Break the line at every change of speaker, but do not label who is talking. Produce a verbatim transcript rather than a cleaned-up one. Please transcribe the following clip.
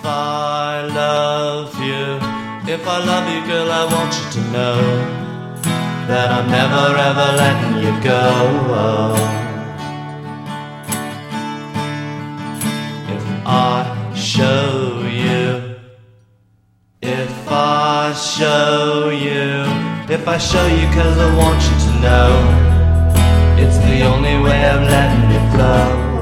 I love you, if I love you, girl, I want you to know that I'm never ever letting you go. If I show you, if I show you, if I show you, 'cause I want you to know it's the only way of letting you flow.